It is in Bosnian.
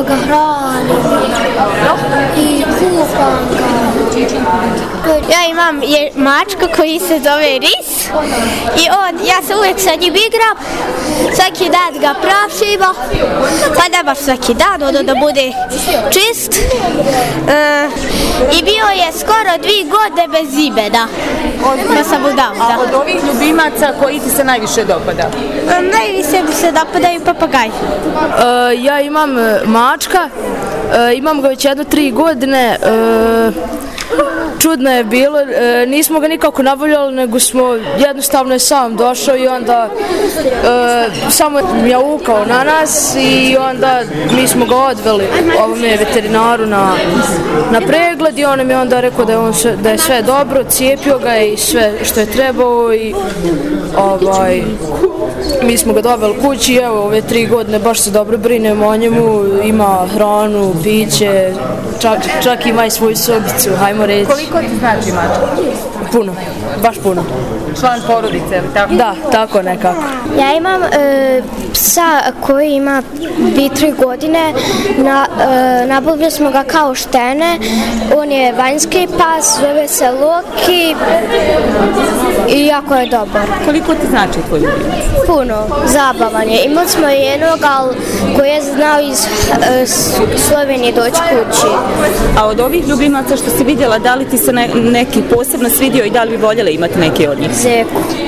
ga hranim i kupam ga. Ja imam mačku koji se zove Ris i ja se uvijek sa njim igram, svaki dan ga prašimo, pa ne baš svaki dan, da bude čist. I bio je skoro 2 godine bez imena, da sam mu dao. A od ovih ljubimaca koji ti se najviše dopada? Najviše mi se dopadaju papagaj. Ja imam mačka, imam ga već 3 godine. Čudno je bilo, nismo ga nikako navoljali, nego smo jednostavno je sam došao i onda samo je mjaukao na nas i onda mi smo ga odveli ovome veterinaru na pregled i on nam je onda rekao da je sve dobro, cijepio ga i sve što je trebao i mi smo ga doveli kući i evo ove 3 godine baš se dobro brinemo o njemu, ima hranu, piće, čak ima i svoju sobicu, hajmo reći. Koliko ti znači mačka? Puno, baš puno. Član porodice, ili tako? Da, tako nekako. Ja imam psa koji ima 2-3 godine, nabavili smo ga kao štene, on je vanjski pas, zove se Loki i jako je dobar. Koliko ti znači tvoj ljubimac? Puno, zabavan je. Imali smo jednog koji je znao iz Slovenije doći kući. A od ovih ljubimaca što si vidjela, da li ti se neki posebno svidio i da li bi voljela imati neki od njih? Zeku.